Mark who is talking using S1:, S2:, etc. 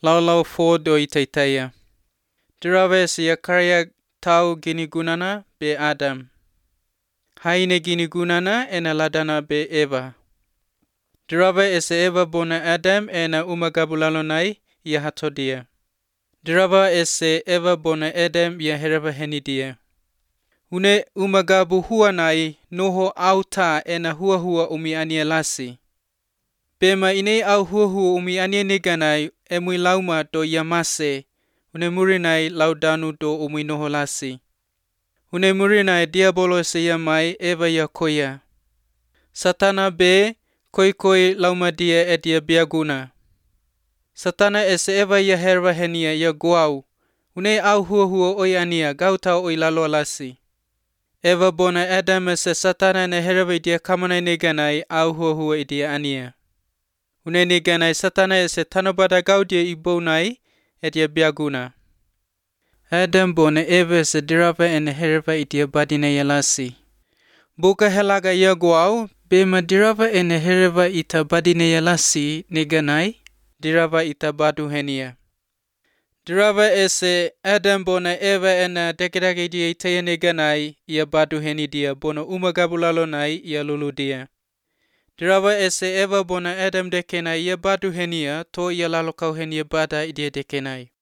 S1: lau fo doi taitaya. Dirava sia karya tau gini gunana be Adam. Haine gini gunana ena ladana be Eva. Dirava Eva bona Adam ena umagabulalonai ia hatodia. Dirava Eva bona Adam ia herava henidia. Une umagabu huanai noho auta ena hua umi ania lasi. Bema ine au hua umi ania neganai emui lauma do yamase. Une murinai laudanu do umi noho lasi. Une murinai diabolo se yamai Eva ya koya. Satana be koi lauma dia edia biaguna. Satana Eva ya herva henia ya guau. Une au hua oi ania gautau oi lalo lasi. Eva bona Adam satana na herva idia kamanai neganai au hua idia ania. Une neganai satana tanobada gaudia ibonai edia biaguna. Adam bona Eva dirava ena herva idia badina yalasi. Buka helaga ya guau bema dirava ena herva ita badina yalasi neganai dirava ita badu henia. Dirava Adam bona Eva ena dekidage dia itaya neganai ia badu heni dia bona umagabulalo nai ia lulu dia. Dirava Eva bona Adam dekena ia badu henia to ia lalokau henia bada idia dekenai.